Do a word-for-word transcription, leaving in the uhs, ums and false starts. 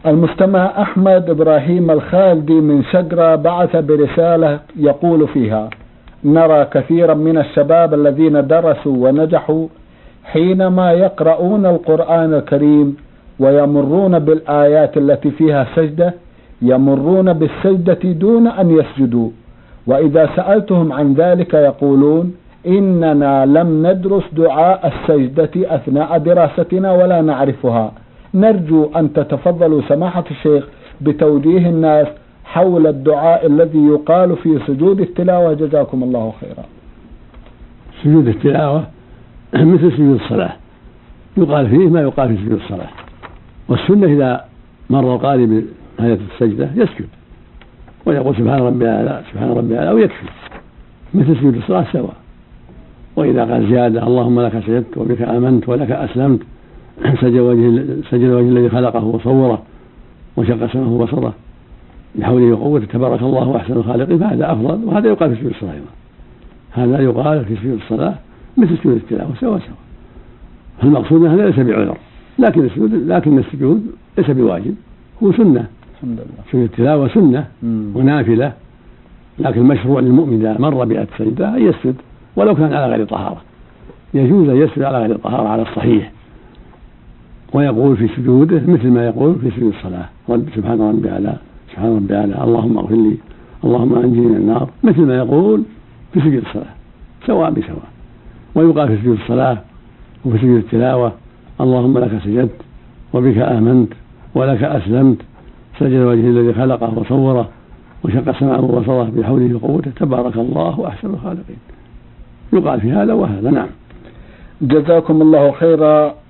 المستمع أحمد إبراهيم الخالدي من شقرة بعث برسالة يقول فيها: نرى كثيرا من الشباب الذين درسوا ونجحوا حينما يقرؤون القرآن الكريم ويمرون بالآيات التي فيها سجدة يمرون بالسجدة دون أن يسجدوا، وإذا سألتهم عن ذلك يقولون: إننا لم ندرس دعاء السجدة أثناء دراستنا ولا نعرفها. نرجو أن تتفضلوا سماحة الشيخ بتوجيه الناس حول الدعاء الذي يقال في سجود التلاوة، جزاكم الله خيرا. سجود التلاوة مثل سجود الصلاة، يقال فيه ما يقال في سجود الصلاة، والسنة إذا مر القارئ بآية السجدة يسجد ويقول سبحان ربي الأعلى سبحان ربي الأعلى ويكفي، مثل سجود الصلاة سواء. وإذا قال زيادة: اللهم لك سجدت وبك آمنت ولك أسلمت، سجد وجه سجد وجه الذي خلقه وصوره وشق سمعه وبصره بحوله وقوته تبارك الله أحسن الخالقين، فهذا أفضل، وهذا يقال في سجود الصلاة أيضا. هذا يقال في سجود الصلاة مثل سجود التلاوة سواء سواء. المقصود هذا ليس بعذر، لكن السجود لكن السجود ليس بواجب، هو سنة. الحمد لله. سجود التلاوة سنة ونافلة، لكن المشروع للمؤمن إذا مر بآية السجدة أن يسجد ولو كان على غير طهارة، يجوز أن يسجد على غير طهارة على الصحيح، ويقول في سجوده مثل ما يقول في سجود الصلاة: رب سبحان ربي الأعلى سبحان ربي الأعلى اللهم اغفر لي اللهم أنجني من النار، مثل ما يقول في سجود الصلاة سواء بسواء. ويقال في سجود الصلاة وفي سجود التلاوة: اللهم لك سجدت وبك آمنت ولك أسلمت، سجد وجه الذي خلقه وصوره وشق سمعه وبصره بحوله وقوته تبارك الله أحسن الخالقين. يقال في هذا وهذا. نعم. جزاكم الله خيرا